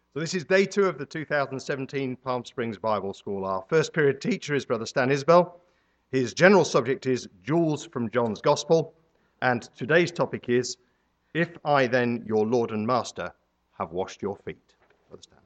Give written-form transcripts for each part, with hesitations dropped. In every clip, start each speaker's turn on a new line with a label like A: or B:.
A: So this is day 2 of the 2017 Palm Springs Bible School. Our first period teacher is Brother Stan Isbell. His general subject is Jewels from John's Gospel. And today's topic is, If I then, your Lord and Master, have washed your feet. Brother Stan.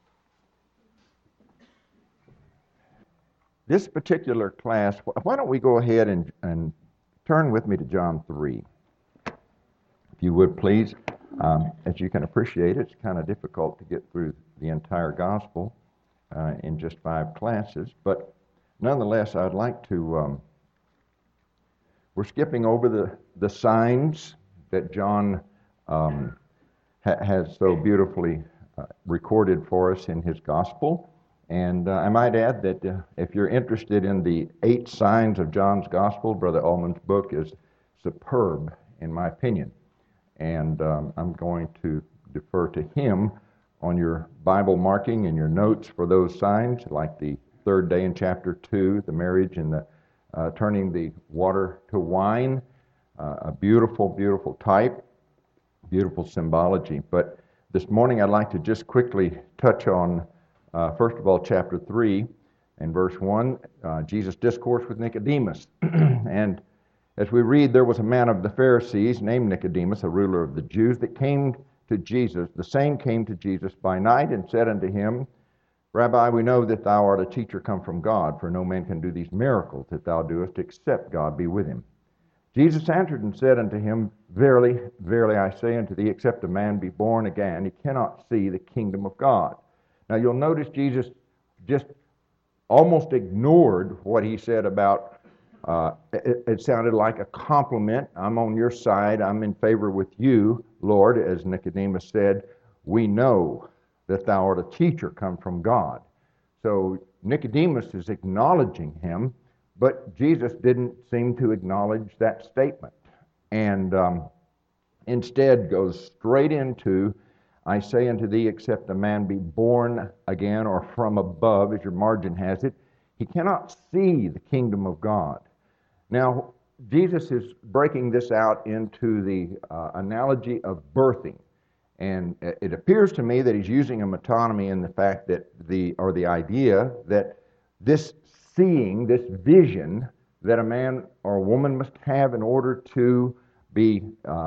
B: This particular class, why don't we go ahead and turn with me to John 3, if you would please. As you can appreciate, it's kind of difficult to get through the entire gospel in just 5 classes, but nonetheless, I'd like to, we're skipping over the signs that John has so beautifully recorded for us in his gospel. And I might add that if you're interested in the 8 signs of John's gospel, Brother Ullman's book is superb, in my opinion. And I'm going to defer to him on your Bible marking and your notes for those signs, like the 3rd day in chapter 2, the marriage and the turning the water to wine, a beautiful, beautiful type, beautiful symbology. But this morning I'd like to just quickly touch on, first of all, chapter 3 and verse 1, Jesus' discourse with Nicodemus. And as we read, there was a man of the Pharisees named Nicodemus, a ruler of the Jews, that came to Jesus. The same came to Jesus by night and said unto him, Rabbi, we know that thou art a teacher come from God, for no man can do these miracles that thou doest except God be with him. Jesus answered and said unto him, Verily, verily, I say unto thee, except a man be born again, he cannot see the kingdom of God. Now you'll notice Jesus just almost ignored what he said about it sounded like a compliment. I'm on your side. I'm in favor with you, Lord. As Nicodemus said, we know that thou art a teacher come from God. So Nicodemus is acknowledging him, but Jesus didn't seem to acknowledge that statement. And instead goes straight into, I say unto thee, except a man be born again or from above, as your margin has it, he cannot see the kingdom of God. Now, Jesus is breaking this out into the analogy of birthing. And it appears to me that he's using a metonymy in the fact that the idea that this seeing, this vision that a man or a woman must have in order to be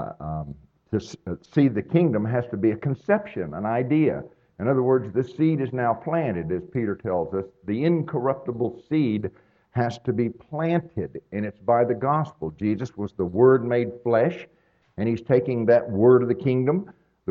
B: to see the kingdom has to be a conception, an idea. In other words, the seed is now planted, as Peter tells us. The incorruptible seed has to be planted, and it's by the gospel. Jesus was the Word made flesh, and he's taking that word of the kingdom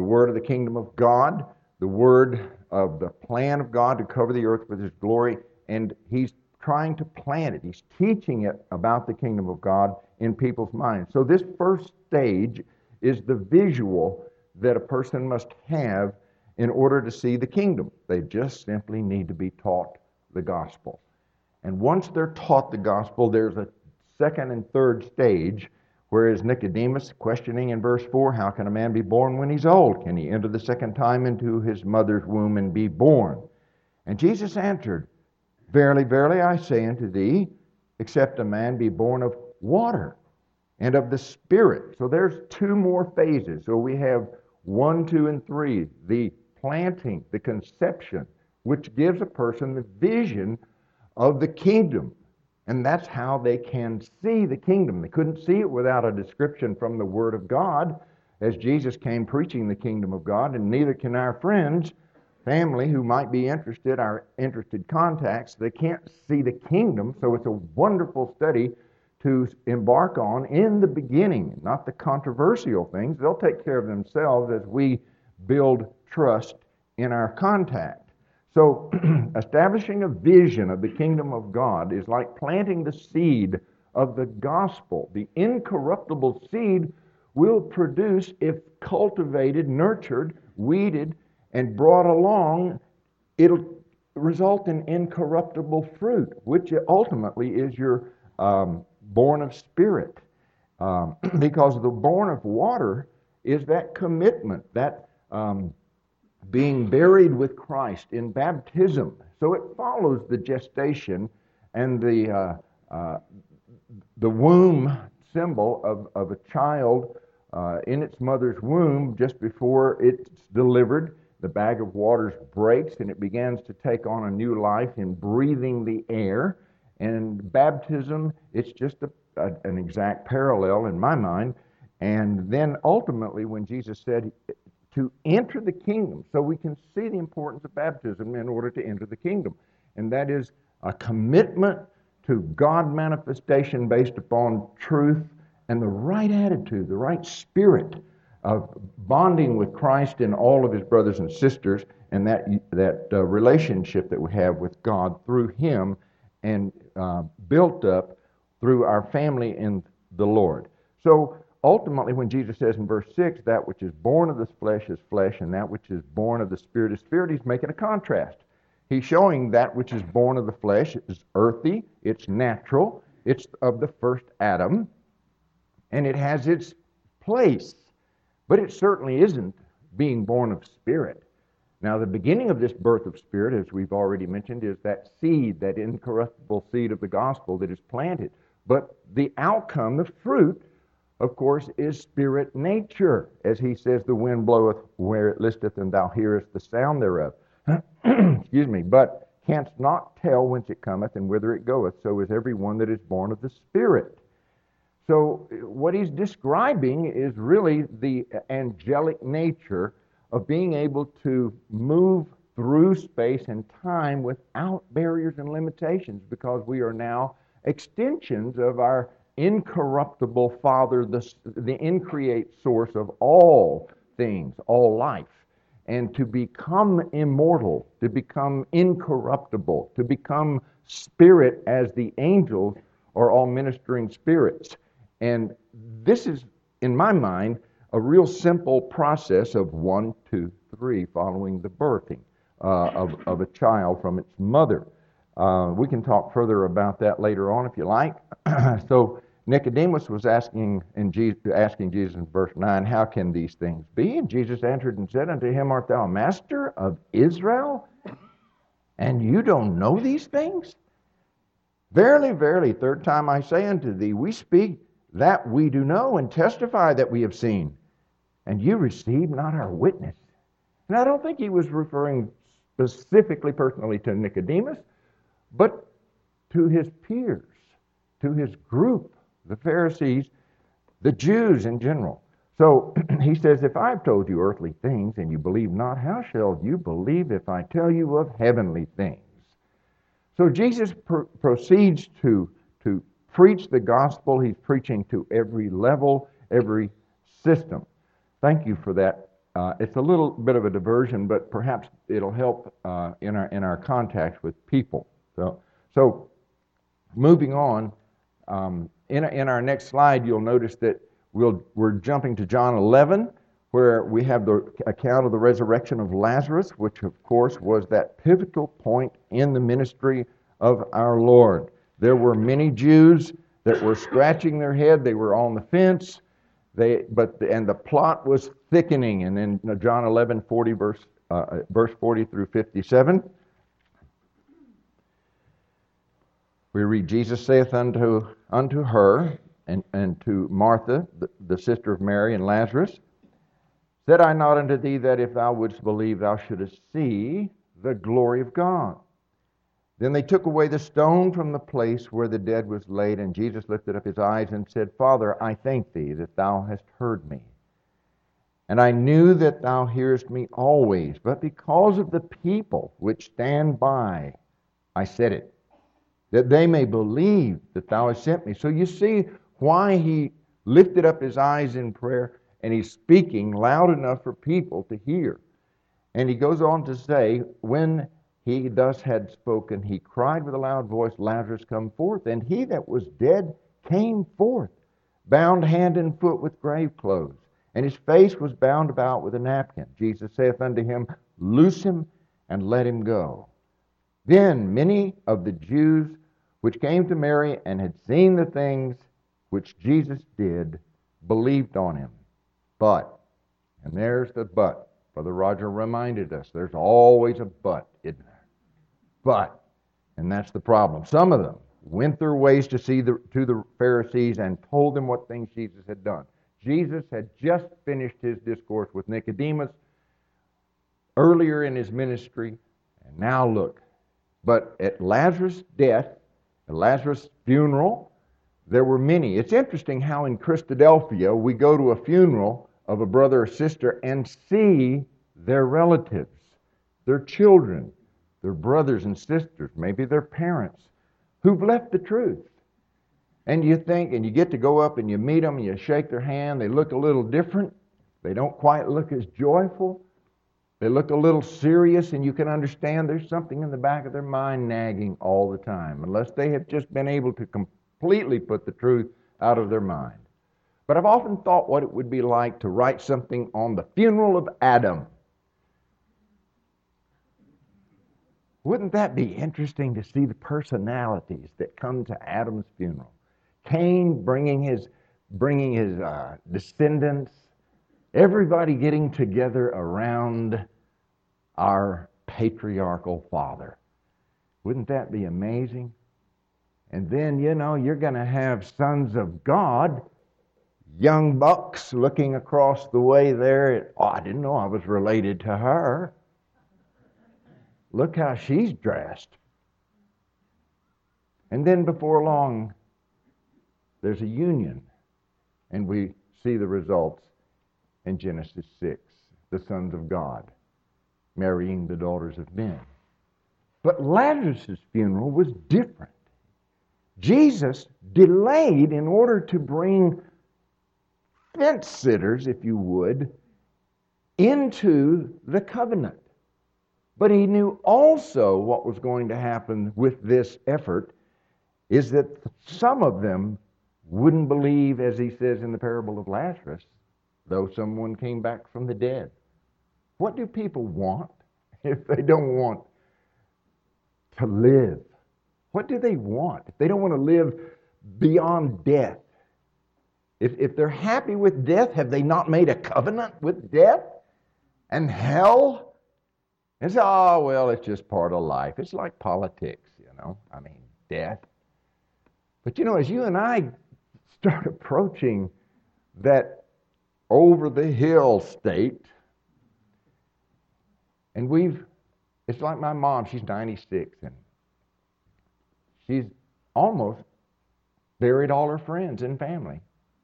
B: of God, the word of the plan of God to cover the earth with his glory, and he's trying to plant it. He's teaching it about the kingdom of God in people's minds. So this first stage is the visual that a person must have in order to see the kingdom. They just simply need to be taught the gospel. And once they're taught the gospel, there's a second and third stage, whereas Nicodemus questioning in verse 4, how can a man be born when he's old? Can he enter the second time into his mother's womb and be born? And Jesus answered, Verily, verily, I say unto thee, except a man be born of water and of the Spirit. So there's 2 more phases. So we have 1, 2, and 3, the planting, the conception, which gives a person the vision of the kingdom. And that's how they can see the kingdom. They couldn't see it without a description from the Word of God, as Jesus came preaching the kingdom of God, and neither can our friends, family who might be interested, our interested contacts. They can't see the kingdom, so it's a wonderful study to embark on in the beginning, not the controversial things. They'll take care of themselves as we build trust in our contact. So establishing a vision of the kingdom of God is like planting the seed of the gospel. The incorruptible seed will produce, if cultivated, nurtured, weeded, and brought along, it'll result in incorruptible fruit, which ultimately is your born of spirit. Because the born of water is that commitment, that being buried with Christ in baptism. So it follows the gestation and the womb symbol of a child in its mother's womb just before it's delivered. the bag of waters breaks and it begins to take on a new life in breathing the air. And baptism, it's just an exact parallel in my mind. And then ultimately, when Jesus said to enter the kingdom, so we can see the importance of baptism in order to enter the kingdom. And that is a commitment to God manifestation based upon truth and the right attitude, the right spirit of bonding with Christ and all of his brothers and sisters, and that relationship that we have with God through him, and built up through our family in the Lord. So ultimately, when Jesus says in verse 6, that which is born of the flesh is flesh, and that which is born of the Spirit is spirit, he's making a contrast. He's showing that which is born of the flesh is earthy, it's natural, it's of the first Adam, and it has its place. But it certainly isn't being born of spirit. Now, the beginning of this birth of spirit, as we've already mentioned, is that seed, that incorruptible seed of the gospel that is planted. But the outcome, the fruit, of course, is spirit nature. As he says, the wind bloweth where it listeth, and thou hearest the sound thereof. Excuse me. But canst not tell whence it cometh and whither it goeth. So is every one that is born of the Spirit. So what he's describing is really the angelic nature of being able to move through space and time without barriers and limitations, because we are now extensions of our incorruptible Father, the increate source of all things, all life. And to become immortal, to become incorruptible, to become spirit as the angels are all ministering spirits. And this is, in my mind, a real simple process of 1, 2, 3, following the birthing of a child from its mother. We can talk further about that later on if you like. So Nicodemus was asking Jesus in verse 9, how can these things be? And Jesus answered and said unto him, art thou a master of Israel, and you don't know these things? Verily, verily, third time I say unto thee, we speak that we do know, and testify that we have seen, and you receive not our witness. And I don't think he was referring specifically, personally to Nicodemus, but to his peers, to his group, the Pharisees, the Jews in general. So he says, if I've told you earthly things and you believe not, how shall you believe if I tell you of heavenly things? So Jesus proceeds to preach the gospel. He's preaching to every level, every system. Thank you for that. It's a little bit of a diversion, but perhaps it'll help in our contact with people. So moving on, in our next slide, you'll notice that we're jumping to John 11, where we have the account of the resurrection of Lazarus, which of course was that pivotal point in the ministry of our Lord. There were many Jews that were scratching their head. They were on the fence. And the plot was thickening. And in John 11:40, verse 40 through 57, we read, Jesus saith unto her and to Martha, the sister of Mary and Lazarus, said I not unto thee that if thou wouldst believe, thou shouldest see the glory of God? Then they took away the stone from the place where the dead was laid, and Jesus lifted up his eyes and said, Father, I thank thee that thou hast heard me. And I knew that thou hearest me always, but because of the people which stand by, I said it, that they may believe that thou hast sent me. So you see why he lifted up his eyes in prayer, and he's speaking loud enough for people to hear. And he goes on to say, when he thus had spoken, he cried with a loud voice, Lazarus, come forth. And he that was dead came forth, bound hand and foot with grave clothes, and his face was bound about with a napkin. Jesus saith unto him, loose him and let him go. Then many of the Jews which came to Mary and had seen the things which Jesus did believed on him. But, and there's the but. Brother Roger reminded us, there's always a but, isn't there? But, and that's the problem, some of them went their ways to the Pharisees and told them what things Jesus had done. Jesus had just finished his discourse with Nicodemus. earlier in his ministry, and now look. But at Lazarus' death, at Lazarus' funeral, there were many. It's interesting how in Christadelphia we go to a funeral of a brother or sister and see their relatives, their children, their brothers and sisters, maybe their parents, who've left the truth. And you think, and you get to go up and you meet them and you shake their hand. They look a little different. They don't quite look as joyful. They look a little serious, and you can understand there's something in the back of their mind nagging all the time, unless they have just been able to completely put the truth out of their mind. But I've often thought what it would be like to write something on the funeral of Adam. Wouldn't that be interesting to see the personalities that come to Adam's funeral? Cain bringing his descendants, everybody getting together around our patriarchal father. Wouldn't that be amazing? And then, you're going to have sons of God, young bucks looking across the way there. Oh, I didn't know I was related to her. Look how she's dressed. And then before long, there's a union, and we see the results in Genesis 6, the sons of God marrying the daughters of men. But Lazarus' funeral was different. Jesus delayed in order to bring fence sitters, if you would, into the covenant. But he knew also what was going to happen with this effort is that some of them wouldn't believe, as he says in the parable of Lazarus, though someone came back from the dead. What do people want if they don't want to live? What do they want if they don't want to live beyond death? If they're happy with death, have they not made a covenant with death and hell? And say, oh, well, it's just part of life. It's like politics, death. But as you and I start approaching that over-the-hill state, and it's like my mom, she's 96, and she's almost buried all her friends and family.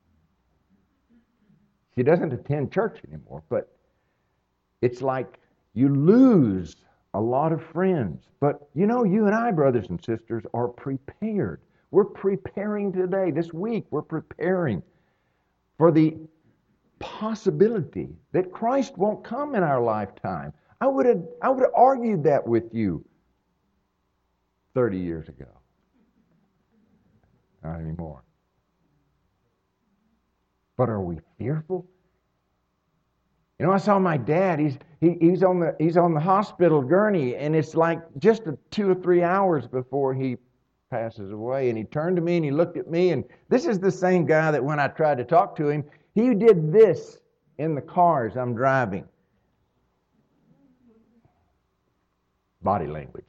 B: She doesn't attend church anymore, but it's like you lose a lot of friends. But you and I, brothers and sisters, are prepared. We're preparing today, this week, we're preparing for the possibility that Christ won't come in our lifetime. I would have argued that with you 30 years ago. Not anymore. But are we fearful? I saw my dad. He's on the hospital gurney, and it's like just 2 or 3 hours before he passes away. And he turned to me and he looked at me, and this is the same guy that when I tried to talk to him, he did this in the cars I'm driving. Body language.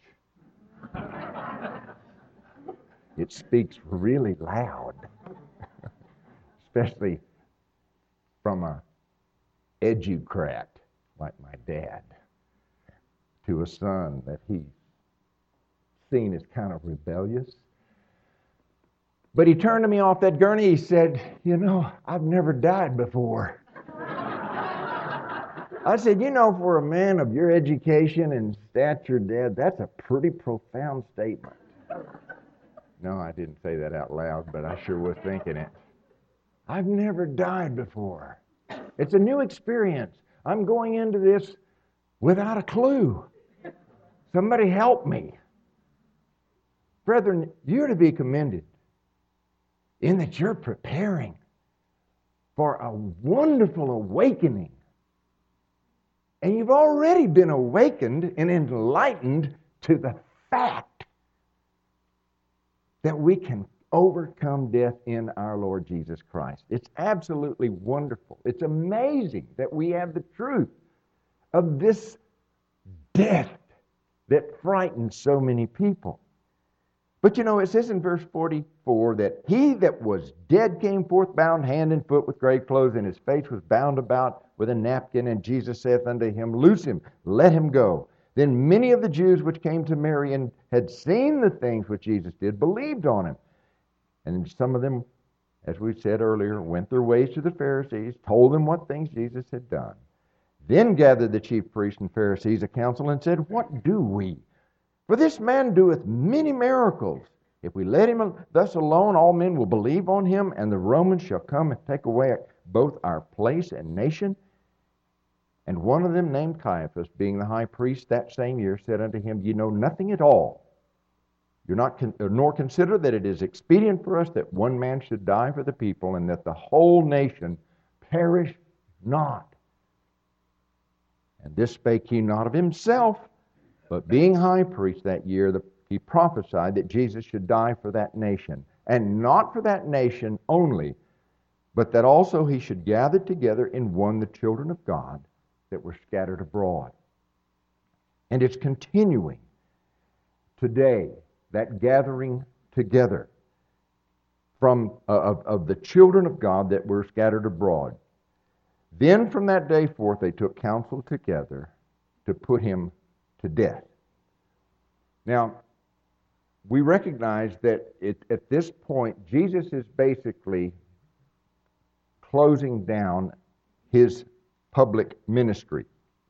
B: It speaks really loud, especially from a educrat like my dad to a son that he's seen as kind of rebellious. But he turned to me off that gurney. He said, I've never died before. I said, for a man of your education and stature, Dad, that's a pretty profound statement. No, I didn't say that out loud, but I sure was thinking it. I've never died before. It's a new experience. I'm going into this without a clue. Somebody help me. Brethren, you're to be commended in that you're preparing for a wonderful awakening. And you've already been awakened and enlightened to the fact that we can overcome death in our Lord Jesus Christ. It's absolutely wonderful. It's amazing that we have the truth of this death that frightens so many people. But you know, it says in verse 44 that he that was dead came forth bound hand and foot with grave clothes, and his face was bound about with a napkin. And Jesus saith unto him, Loose him, let him go. Then many of the Jews which came to Mary and had seen the things which Jesus did believed on him. And some of them, as we said earlier, went their ways to the Pharisees, told them what things Jesus had done. Then gathered the chief priests and Pharisees a council and said, What do we? For this man doeth many miracles. If we let him thus alone, all men will believe on him, and the Romans shall come and take away both our place and nation. And one of them, named Caiaphas, being the high priest that same year, said unto him, Ye know nothing at all. You're not nor consider that it is expedient for us that one man should die for the people, and that the whole nation perish not. And this spake he not of himself, but being high priest that year, he prophesied that Jesus should die for that nation, and not for that nation only, but that also he should gather together in one the children of God that were scattered abroad. And it's continuing today, that gathering together of the children of God that were scattered abroad. Then from that day forth they took counsel together to put him to death. Now, we recognize that at this point, Jesus is basically closing down his public ministry.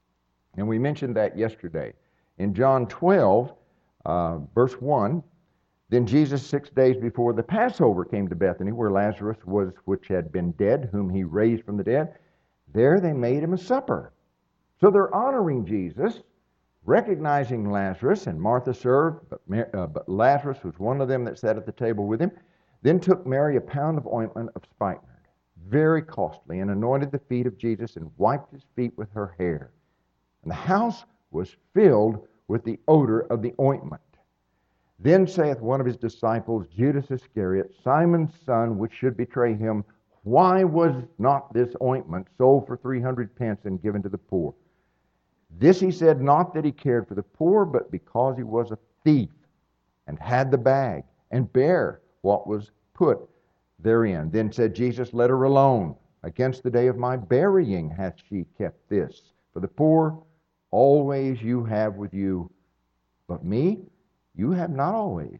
B: And we mentioned that yesterday. In John 12, verse 1, Then Jesus 6 days before the Passover came to Bethany, where Lazarus was, which had been dead, whom he raised from the dead. There they made him a supper. So they're honoring Jesus, recognizing Lazarus, and Martha served, but Lazarus was one of them that sat at the table with him. Then took Mary a pound of ointment of spikenard, very costly, and anointed the feet of Jesus, and wiped his feet with her hair. And the house was filled with the odor of the ointment. Then saith one of his disciples, Judas Iscariot, Simon's son, which should betray him, Why was not this ointment sold for 300 pence and given to the poor? This he said, not that he cared for the poor, but because he was a thief, and had the bag, and bare what was put therein. Then said Jesus, Let her alone. Against the day of my burying hath she kept this. For the poor always you have with you, but me you have not always.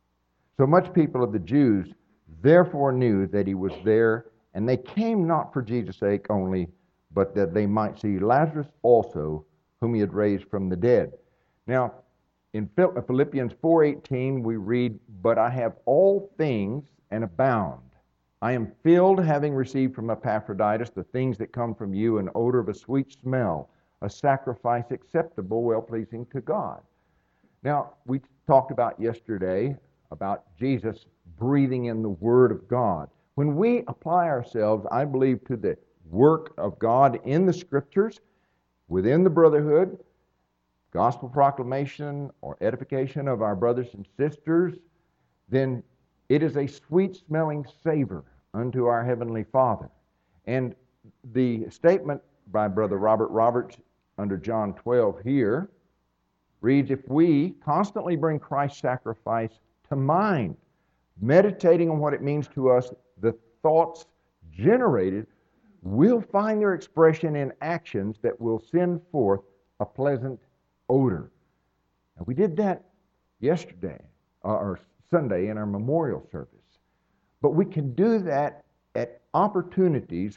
B: So much people of the Jews therefore knew that he was there, and they came not for Jesus' sake only, but that they might see Lazarus also, whom he had raised from the dead. Now, in Philippians 4:18 we read, But I have all things and abound. I am filled, having received from Epaphroditus the things that come from you, an odor of a sweet smell, a sacrifice acceptable, well-pleasing to God. Now, we talked about yesterday about Jesus breathing in the Word of God. When we apply ourselves, I believe, to the work of God in the Scriptures, within the brotherhood, gospel proclamation or edification of our brothers and sisters, then it is a sweet-smelling savor unto our Heavenly Father. And the statement by Brother Robert Roberts under John 12 here reads, If we constantly bring Christ's sacrifice to mind, meditating on what it means to us, the thoughts generated will find their expression in actions that will send forth a pleasant odor. And we did that yesterday, or Sunday, in our memorial service. But we can do that at opportunities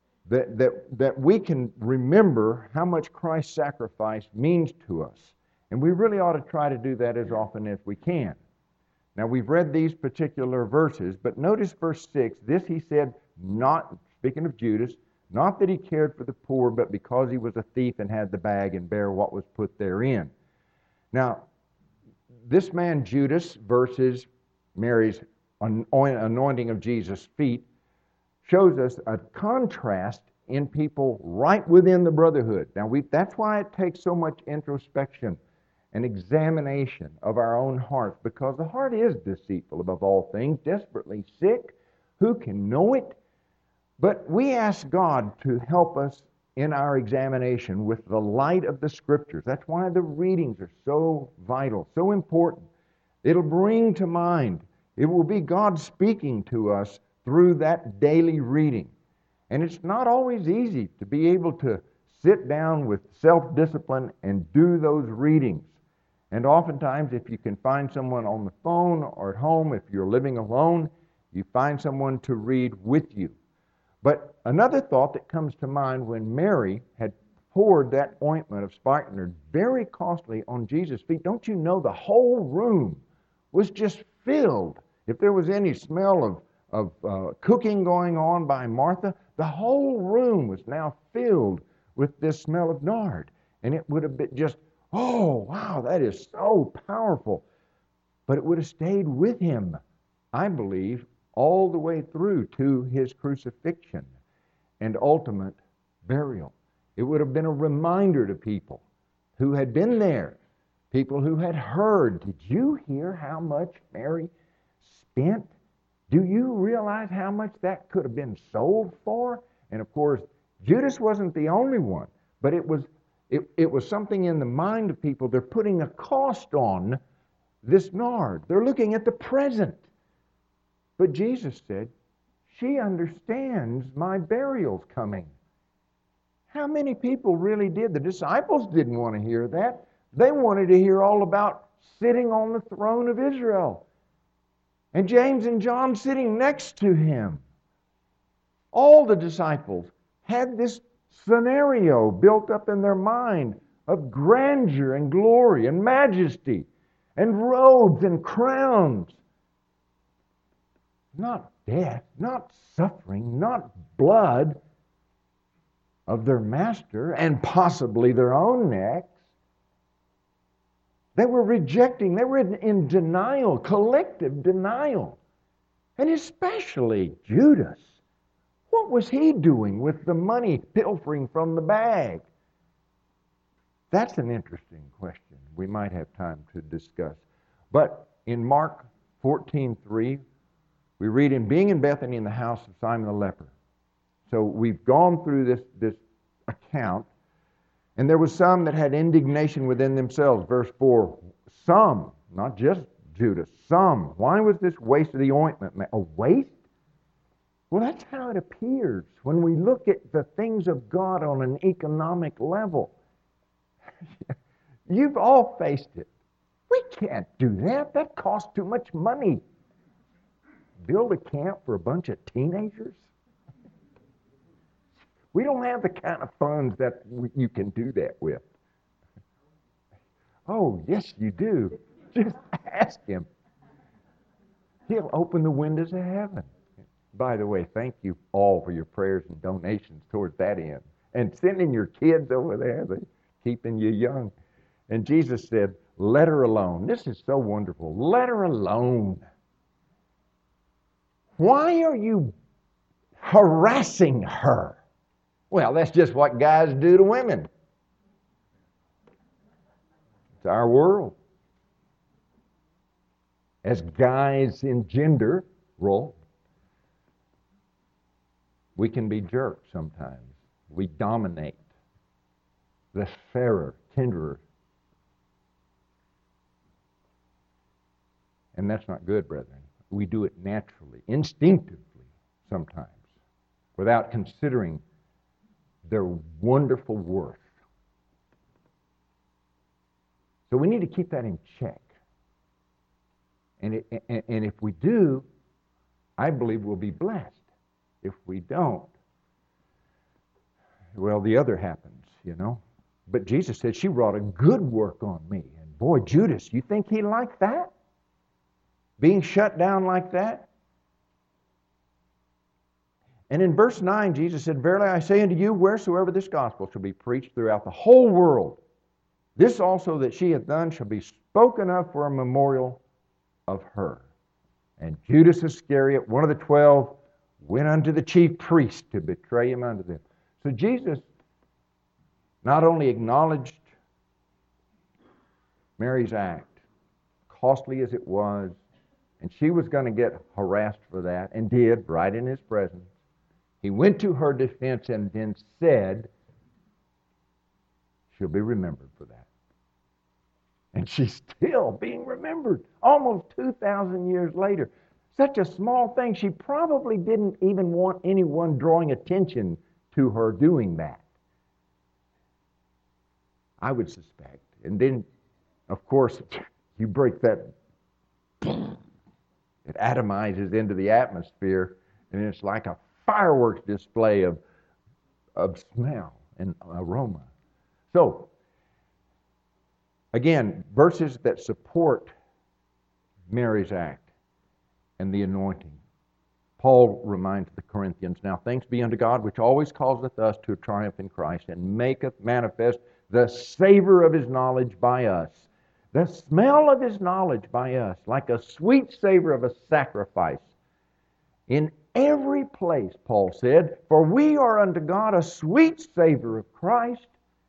B: that we can remember how much Christ's sacrifice means to us. And we really ought to try to do that as often as we can. Now, we've read these particular verses, but notice verse 6. This he said, not, speaking of Judas, not that he cared for the poor, but because he was a thief and had the bag and bare what was put therein. Now, this man Judas versus Mary's anointing of Jesus' feet shows us a contrast in people right within the brotherhood. Now, that's why it takes so much introspection and examination of our own hearts, because the heart is deceitful above all things, desperately sick. Who can know it? But we ask God to help us in our examination with the light of the Scriptures. That's why the readings are so vital, so important, It'll bring to mind. It will be God speaking to us through that daily reading. And it's not always easy to be able to sit down with self-discipline and do those readings. And oftentimes, if you can find someone on the phone or at home, if you're living alone, you find someone to read with you. But another thought that comes to mind when Mary had poured that ointment of spikenard, very costly, on Jesus' feet, don't you know the whole room was just filled? If there was any smell of cooking going on by Martha, the whole room was now filled with this smell of nard. And it would have been just, oh, wow, that is so powerful. But it would have stayed with him, I believe, all the way through to his crucifixion and ultimate burial. It would have been a reminder to people who had been there, people who had heard, did you hear how much Mary spent? Do you realize how much that could have been sold for? And of course, Judas wasn't the only one, but it was something in the mind of people. They're putting a cost on this nard. They're looking at the present. But Jesus said, she understands my burial's coming. How many people really did? The disciples didn't want to hear that. They wanted to hear all about sitting on the throne of Israel. And James and John sitting next to him. All the disciples had this scenario built up in their mind of grandeur and glory and majesty and robes and crowns. Not death, not suffering, not blood of their master and possibly their own necks. They were rejecting, they were in denial, collective denial. And especially Judas. What was he doing with the money pilfering from the bag? That's an interesting question we might have time to discuss. But in Mark 14:3, we read, in being in Bethany in the house of Simon the leper. So we've gone through this account, and there was some that had indignation within themselves. Verse 4, some, not just Judas, some. Why was this waste of the ointment? A waste? Well, that's how it appears when we look at the things of God on an economic level. You've all faced it. We can't do that. That costs too much money. Build a camp for a bunch of teenagers? We don't have the kind of funds that you can do that with. Oh, yes, you do. Just ask him. He'll open the windows of heaven. By the way, thank you all for your prayers and donations towards that end. And sending your kids over there, they're keeping you young. And Jesus said, let her alone. This is so wonderful. Let her alone. Why are you harassing her? Well, that's just what guys do to women. It's our world. As guys in gender role, we can be jerks sometimes. We dominate. The fairer, tenderer. And that's not good, brethren. We do it naturally, instinctively sometimes, without considering their wonderful worth. So we need to keep that in check. And if we do, I believe we'll be blessed. If we don't, well, the other happens, you know. But Jesus said, she wrought a good work on me. And boy, Judas, you think he liked that? Being shut down like that? And in verse 9, Jesus said, verily I say unto you, wheresoever this gospel shall be preached throughout the whole world, this also that she hath done shall be spoken of for a memorial of her. And Judas Iscariot, one of the 12, went unto the chief priest to betray him unto them. So Jesus not only acknowledged Mary's act, costly as it was, and she was going to get harassed for that, and did, right in his presence. He went to her defense and then said, she'll be remembered for that. And she's still being remembered almost 2,000 years later. Such a small thing, she probably didn't even want anyone drawing attention to her doing that, I would suspect. And then, of course, you break that, it atomizes into the atmosphere, and it's like a fireworks display of smell and aroma. So, again, verses that support Mary's act and the anointing. Paul reminds the Corinthians, now thanks be unto God, which always causeth us to triumph in Christ, and maketh manifest the savor of his knowledge by us. The smell of his knowledge by us, like a sweet savor of a sacrifice. In every place, Paul said, for we are unto God a sweet savor of Christ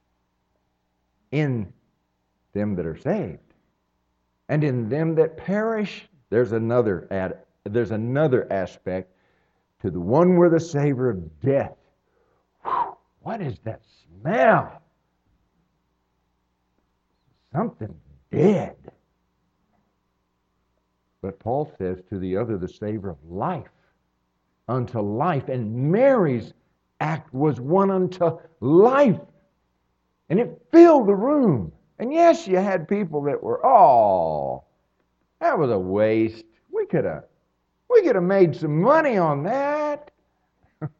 B: in them that are saved. And in them that perish, there's another aspect to the one where the savor of death. Whew, what is that smell? Something dead. But Paul says to the other, the savor of life, unto life. And Mary's act was one unto life. And it filled the room. And yes, you had people that were, oh, that was a waste. We could have made some money on that. And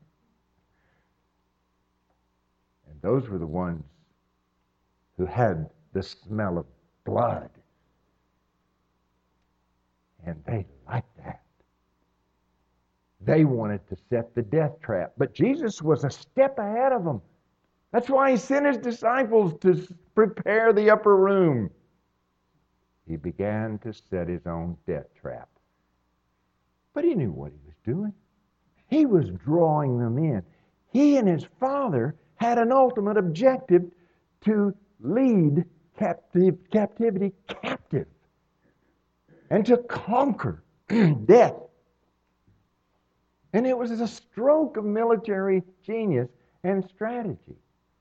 B: those were the ones who had the smell of blood. And they liked that. They wanted to set the death trap. But Jesus was a step ahead of them. That's why he sent his disciples to prepare the upper room. He began to set his own death trap. But he knew what he was doing. He was drawing them in. He and his Father had an ultimate objective to lead captivity captive and to conquer death. And it was a stroke of military genius and strategy.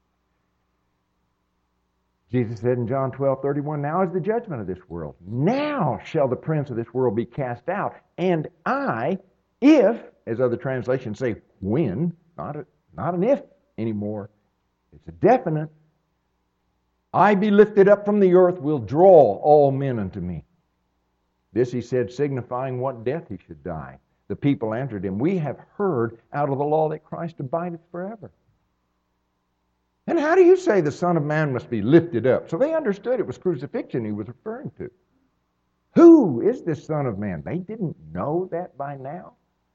B: Jesus said in John 12:31, now is the judgment of this world. Now shall the prince of this world be cast out. And I, if, as other translations say, when, not an if anymore, it's a definite, I be lifted up from the earth, will draw all men unto me. This he said, signifying what death he should die. The people answered him, we have heard out of the law that Christ abideth forever. And how do you say the Son of Man must be lifted up? So they understood it was crucifixion he was referring to. Who is this Son of Man? They didn't know that by now.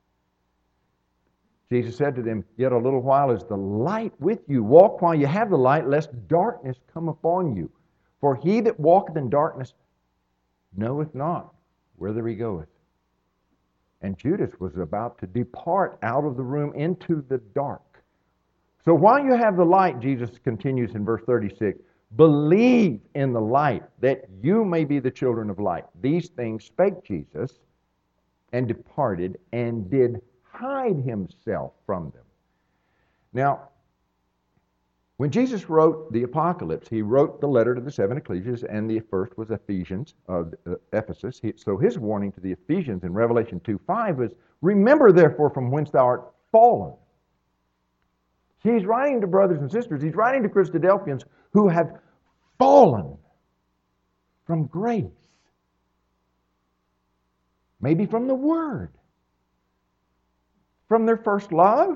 B: Jesus said to them, yet a little while is the light with you. Walk while you have the light, lest darkness come upon you. For he that walketh in darkness knoweth not whither he goeth. And Judas was about to depart out of the room into the dark. So while you have the light, Jesus continues in verse 36, believe in the light, that you may be the children of light. These things spake Jesus, and departed, and did hide himself from them. Now, when Jesus wrote the Apocalypse, he wrote the letter to the seven ecclesias, and the first was Ephesus. So his warning to the Ephesians in Revelation 2:5 was, remember therefore from whence thou art fallen. He's writing to brothers and sisters, he's writing to Christadelphians who have fallen from grace. Maybe from the Word. From their first love.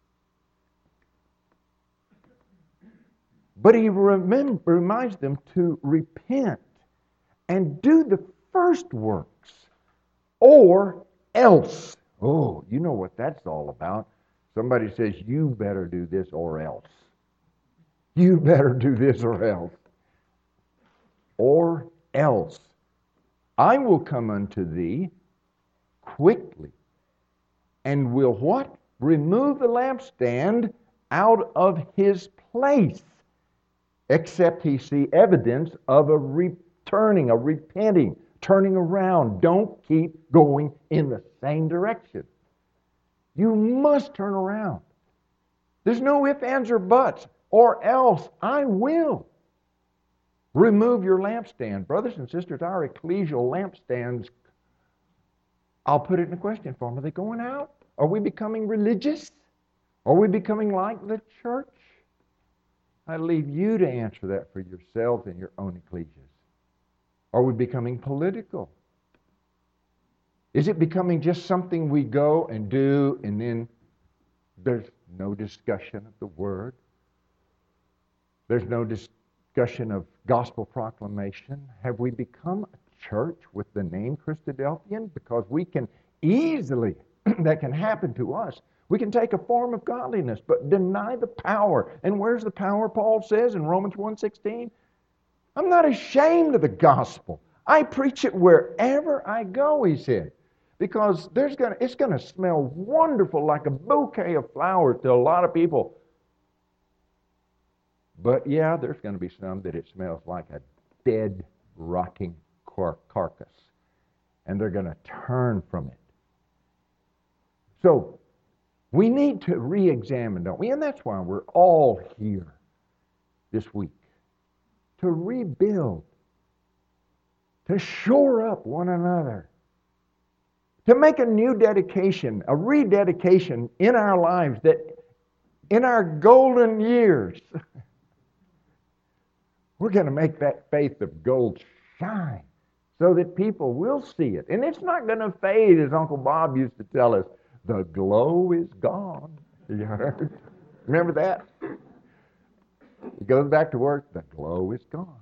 B: But he reminds them to repent and do the first works, or else. Oh, you know what that's all about. Somebody says, you better do this or else. You better do this or else. Or else. I will come unto thee quickly, and will what? Remove the lampstand out of his place, except he see evidence of a returning, a repenting, turning around. Don't keep going in the same direction. You must turn around. There's no ifs, ands, or buts. Or else I will. Remove your lampstand. Brothers and sisters, our ecclesial lampstands, I'll put it in a question form. Are they going out? Are we becoming religious? Are we becoming like the church? I leave you to answer that for yourselves and your own ecclesias. Are we becoming political? Is it becoming just something we go and do and then there's no discussion of the Word? There's no discussion of gospel proclamation? Have we become a church with the name Christadelphian? Because we can easily, that can happen to us. We can take a form of godliness, but deny the power. And where's the power? Paul says in Romans 1:16, I'm not ashamed of the gospel. I preach it wherever I go, he said. Because it's going to smell wonderful like a bouquet of flowers to a lot of people. But yeah, there's going to be some that it smells like a dead, rotting carcass. And they're going to turn from it. So, we need to re-examine, don't we? And that's why we're all here this week. To rebuild. To shore up one another. To make a new dedication, a rededication in our lives that in our golden years, we're going to make that faith of gold shine so that people will see it. And it's not going to fade, as Uncle Bob used to tell us. The glow is gone. You heard? Remember that? He goes back to work, the glow is gone.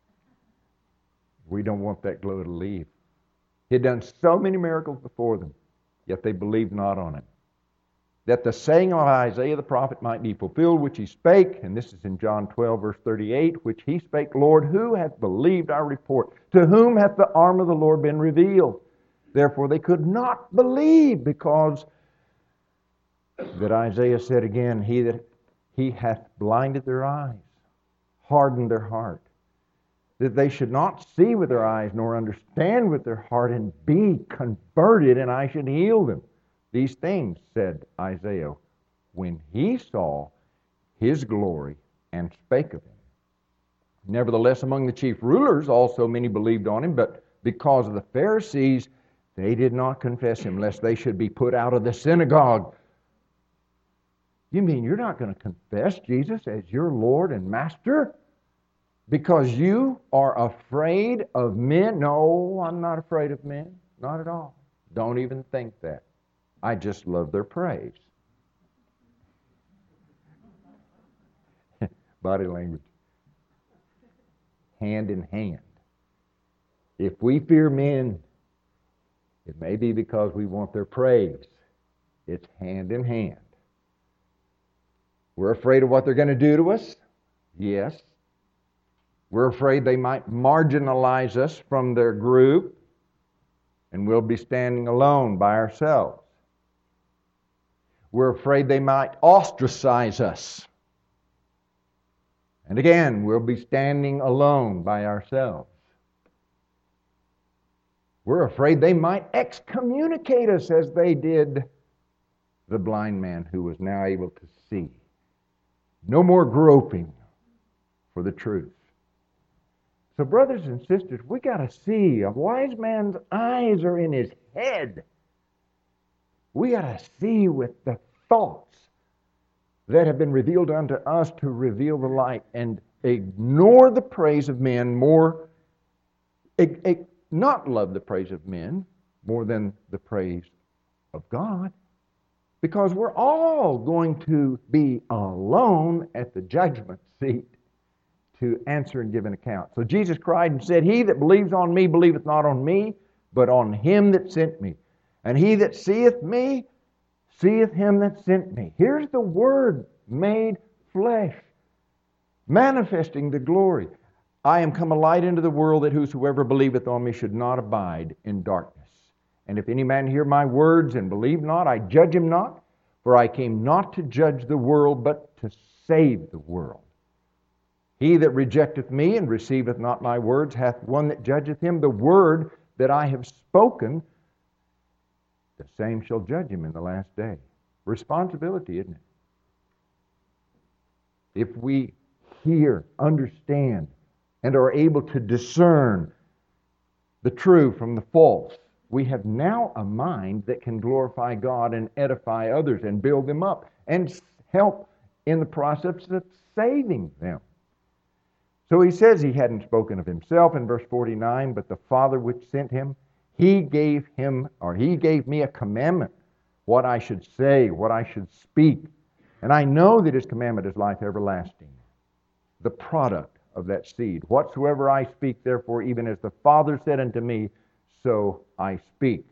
B: We don't want that glow to leave. He had done so many miracles before them, yet they believed not on him. That the saying of Isaiah the prophet might be fulfilled, which he spake, and this is in John 12, verse 38, which he spake, Lord, who hath believed our report? To whom hath the arm of the Lord been revealed? Therefore they could not believe, because that Isaiah said again, he hath blinded their eyes, hardened their heart, that they should not see with their eyes, nor understand with their heart, and be converted, and I should heal them. These things, said Isaiah, when he saw his glory and spake of him. Nevertheless, among the chief rulers also many believed on him, but because of the Pharisees, they did not confess him, lest they should be put out of the synagogue. You mean you're not going to confess Jesus as your Lord and Master? Because you are afraid of men? No, I'm not afraid of men. Not at all. Don't even think that. I just love their praise. Body language. Hand in hand. If we fear men, it may be because we want their praise. It's hand in hand. We're afraid of what they're going to do to us. Yes. We're afraid they might marginalize us from their group, and we'll be standing alone by ourselves. We're afraid they might ostracize us. And again, we'll be standing alone by ourselves. We're afraid they might excommunicate us as they did the blind man who was now able to see. No more groping for the truth. So brothers and sisters, we got to see, a wise man's eyes are in his head. We got to see with the thoughts that have been revealed unto us to reveal the light, and ignore the praise of men more, not love the praise of men more than the praise of God. Because we're all going to be alone at the judgment seat to answer and give an account. So Jesus cried and said, He that believes on me believeth not on me, but on him that sent me. And he that seeth me, seeth him that sent me. Here's the Word made flesh, manifesting the glory. I am come a light into the world, that whosoever believeth on me should not abide in darkness. And if any man hear my words and believe not, I judge him not, for I came not to judge the world, but to save the world. He that rejecteth me and receiveth not my words hath one that judgeth him. The word that I have spoken, the same shall judge him in the last day. Responsibility, isn't it? If we hear, understand, and are able to discern the true from the false. We have now a mind that can glorify God and edify others and build them up and help in the process of saving them. So he says he hadn't spoken of himself in verse 49, but the Father which sent him, he gave me a commandment, what I should say, what I should speak. And I know that his commandment is life everlasting, the product of that seed. Whatsoever I speak, therefore, even as the Father said unto me, so I speak.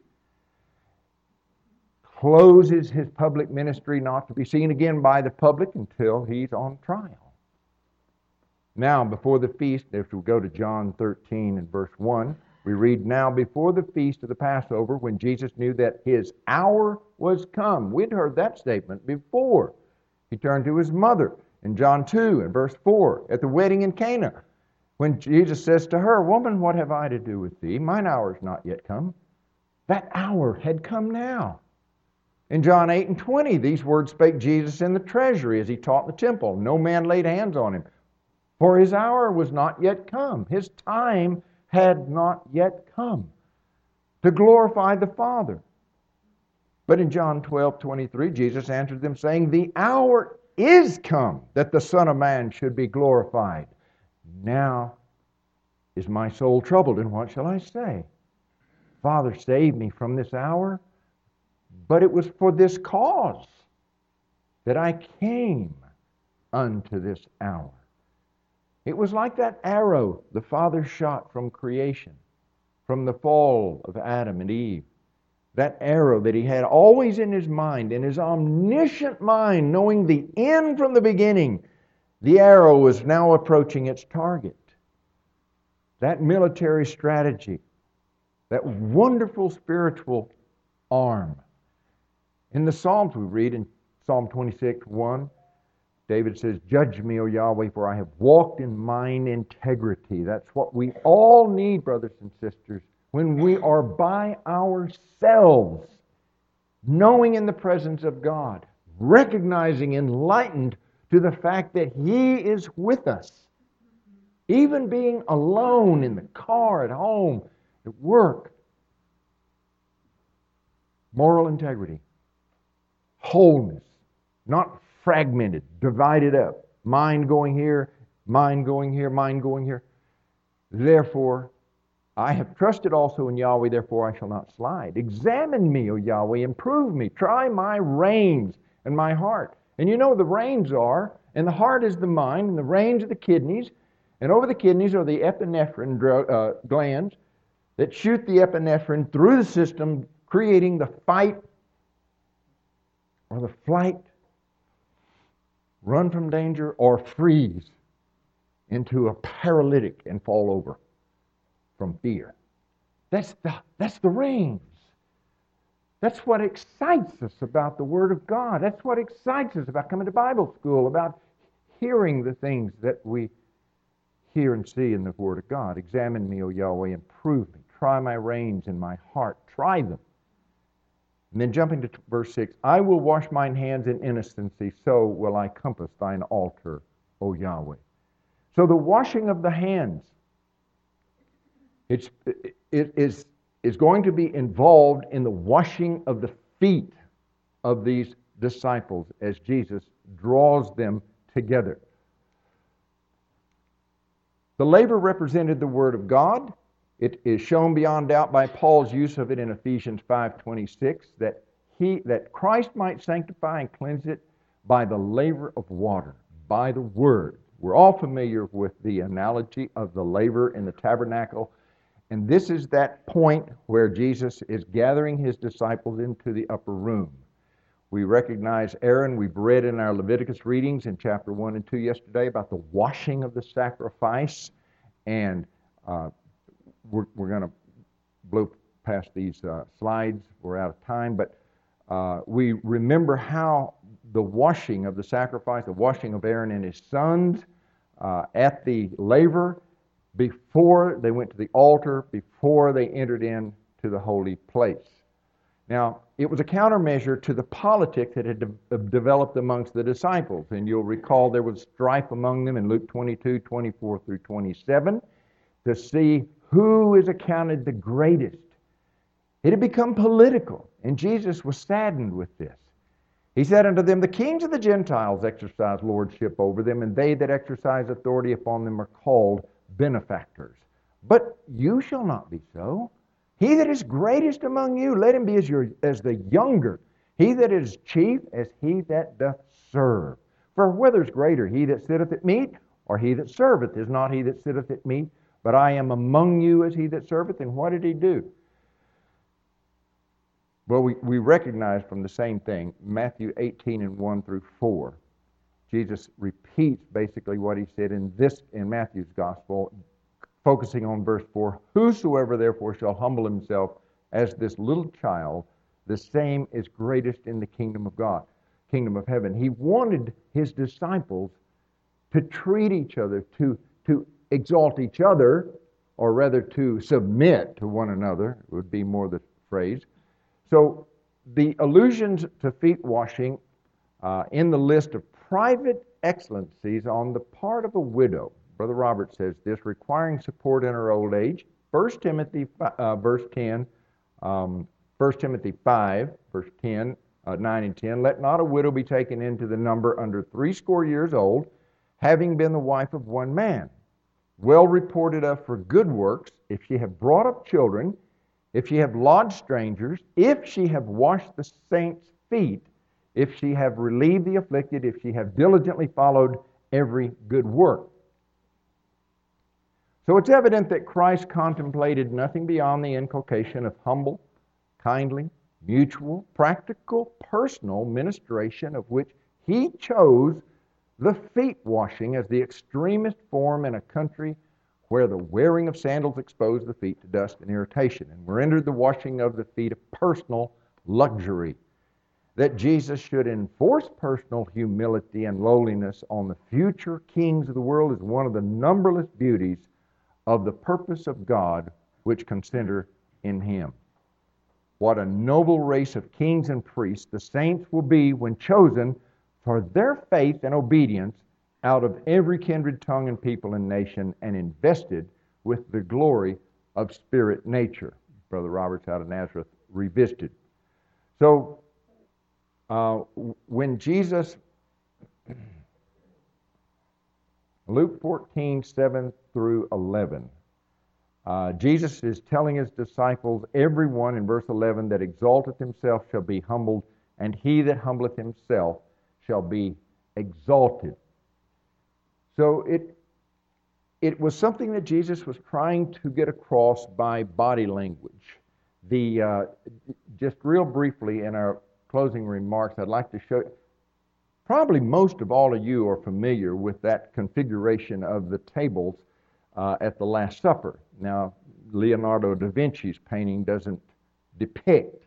B: Closes his public ministry not to be seen again by the public until he's on trial. Now, before the feast, if we go to John 13 and verse 1, we read, now before the feast of the Passover, when Jesus knew that his hour was come. We'd heard that statement before. He turned to his mother in John 2 and verse 4 at the wedding in Cana, when Jesus says to her, woman, what have I to do with thee? Mine hour is not yet come. That hour had come now. In John 8 and 20, these words spake Jesus in the treasury as he taught the temple. No man laid hands on him, for his hour was not yet come. His time had not yet come to glorify the Father. But in John 12:23, Jesus answered them, saying, the hour is come that the Son of Man should be glorified. Now is my soul troubled, and what shall I say? Father, save me from this hour. But it was for this cause that I came unto this hour. It was like that arrow the Father shot from creation, from the fall of Adam and Eve. That arrow that he had always in his mind, in his omniscient mind, knowing the end from the beginning. The arrow was now approaching its target. That military strategy, that wonderful spiritual arm. In the Psalms we read in Psalm 26:1, David says, judge me, O Yahweh, for I have walked in mine integrity. That's what we all need, brothers and sisters, when we are by ourselves, knowing in the presence of God, recognizing, enlightened to the fact that He is with us. Even being alone in the car, at home, at work. Moral integrity. Wholeness. Not fragmented, divided up. Mind going here, mind going here, mind going here. Therefore, I have trusted also in Yahweh, therefore I shall not slide. Examine me, O Yahweh, and prove me. Try my reins and my heart. And you know the reins are, and the heart is the mind, and the reins are the kidneys, and over the kidneys are the epinephrine glands that shoot the epinephrine through the system, creating the fight or the flight, run from danger, or freeze into a paralytic and fall over from fear. That's the reins. That's what excites us about the Word of God. That's what excites us about coming to Bible school, about hearing the things that we hear and see in the Word of God. Examine me, O Yahweh, and prove me. Try my reins in my heart. Try them. And then jumping to verse 6, I will wash mine hands in innocency, so will I compass thine altar, O Yahweh. So the washing of the hands, it is going to be involved in the washing of the feet of these disciples as Jesus draws them together. The laver represented the Word of God. It is shown beyond doubt by Paul's use of it in Ephesians 5:26 that Christ might sanctify and cleanse it by the laver of water, by the Word. We're all familiar with the analogy of the laver in the tabernacle, and this is that point where Jesus is gathering his disciples into the upper room. We recognize Aaron. We've read in our Leviticus readings in chapter 1 and 2 yesterday about the washing of the sacrifice, and we're going to blow past these slides. We're out of time, but we remember how the washing of the sacrifice, the washing of Aaron and his sons at the laver, before they went to the altar, before they entered into the holy place. Now, it was a countermeasure to the politic that had developed amongst the disciples. And you'll recall there was strife among them in Luke 22, 24 through 27, to see who is accounted the greatest. It had become political, and Jesus was saddened with this. He said unto them, the kings of the Gentiles exercise lordship over them, and they that exercise authority upon them are called benefactors. But you shall not be so. He that is greatest among you, let him be as the younger. He that is chief, as he that doth serve. For whether is greater, he that sitteth at meat, or he that serveth? Is not he that sitteth at meat, but I am among you as he that serveth? And what did he do? Well, we recognize from the same thing, Matthew 18 and 1 through 4. Jesus repeats basically what he said in Matthew's gospel, focusing on verse 4. Whosoever therefore shall humble himself as this little child, the same is greatest in the kingdom of God, kingdom of heaven. He wanted his disciples to treat each other, to exalt each other, or rather to submit to one another, would be more the phrase. So the allusions to feet washing in the list of private excellencies on the part of a widow, Brother Robert says this, requiring support in her old age. 1 Timothy 5, verse 10, 9 and 10, let not a widow be taken into the number under 80 years old, having been the wife of one man, well reported of for good works, if she have brought up children, if she have lodged strangers, if she have washed the saints' feet, if she have relieved the afflicted, if she have diligently followed every good work. So it's evident that Christ contemplated nothing beyond the inculcation of humble, kindly, mutual, practical, personal ministration, of which he chose the feet washing as the extremest form in a country where the wearing of sandals exposed the feet to dust and irritation, and rendered the washing of the feet a personal luxury. That Jesus should enforce personal humility and lowliness on the future kings of the world is one of the numberless beauties of the purpose of God which consider in him. What a noble race of kings and priests the saints will be when chosen for their faith and obedience out of every kindred tongue and people and nation, and invested with the glory of spirit nature. Brother Roberts out of Nazareth revisited. So when Jesus, Luke 14, 7 through 11, Jesus is telling his disciples, everyone in verse 11 that exalteth himself shall be humbled, and he that humbleth himself shall be exalted. So it was something that Jesus was trying to get across by body language. Just real briefly in our closing remarks, I'd like to show, probably most of all of you are familiar with that configuration of the tables at the Last Supper. Now, Leonardo da Vinci's painting doesn't depict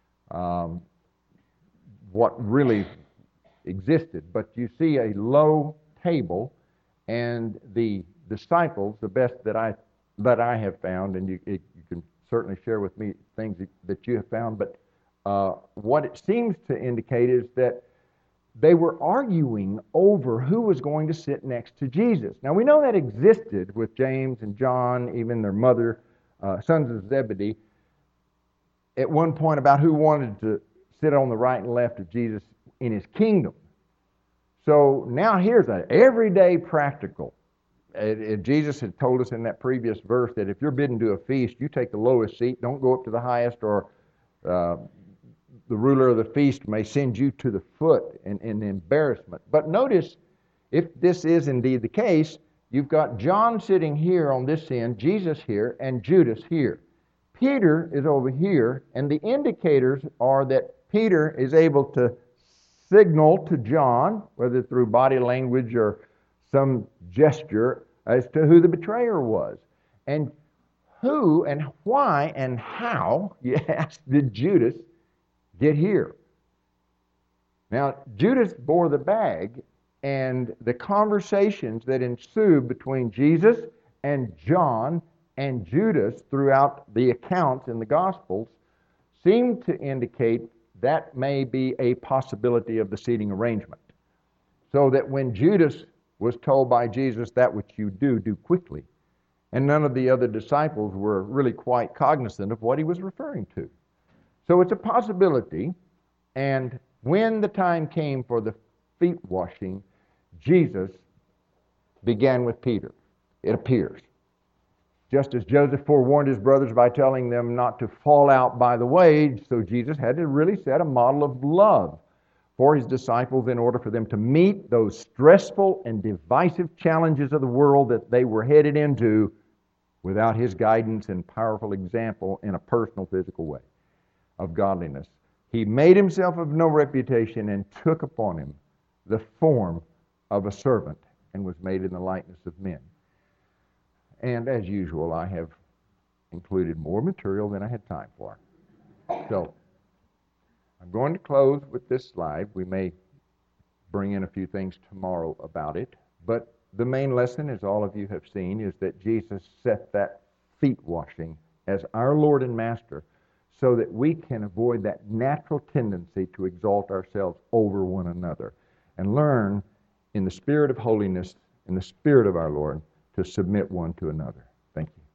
B: what really existed, but you see a low table, and the disciples, the best that I have found, and you can certainly share with me things that you have found, but what it seems to indicate is that they were arguing over who was going to sit next to Jesus. Now, we know that existed with James and John, even their mother, sons of Zebedee, at one point about who wanted to sit on the right and left of Jesus in his kingdom. So now here's an everyday practical. Jesus had told us in that previous verse that if you're bidden to a feast, you take the lowest seat. Don't go up to the highest, or the ruler of the feast may send you to the foot in embarrassment. But notice, if this is indeed the case, you've got John sitting here on this end, Jesus here, and Judas here. Peter is over here, and the indicators are that Peter is able to signal to John, whether through body language or some gesture, as to who the betrayer was. And who and why and how, yes, did Judas get here? Now, Judas bore the bag, and the conversations that ensued between Jesus and John and Judas throughout the accounts in the Gospels seem to indicate that may be a possibility of the seating arrangement. So that when Judas was told by Jesus, that which you do, do quickly, and none of the other disciples were really quite cognizant of what he was referring to. So it's a possibility, and when the time came for the feet washing, Jesus began with Peter, it appears. Just as Joseph forewarned his brothers by telling them not to fall out by the way, so Jesus had to really set a model of love for his disciples in order for them to meet those stressful and divisive challenges of the world that they were headed into without his guidance and powerful example in a personal, physical way of godliness. He made himself of no reputation and took upon him the form of a servant and was made in the likeness of men. And as usual, I have included more material than I had time for. So I'm going to close with this slide. We may bring in a few things tomorrow about it, but the main lesson, as all of you have seen, is that Jesus set that feet washing as our Lord and Master so that we can avoid that natural tendency to exalt ourselves over one another and learn in the spirit of holiness, in the spirit of our Lord, to submit one to another. Thank you.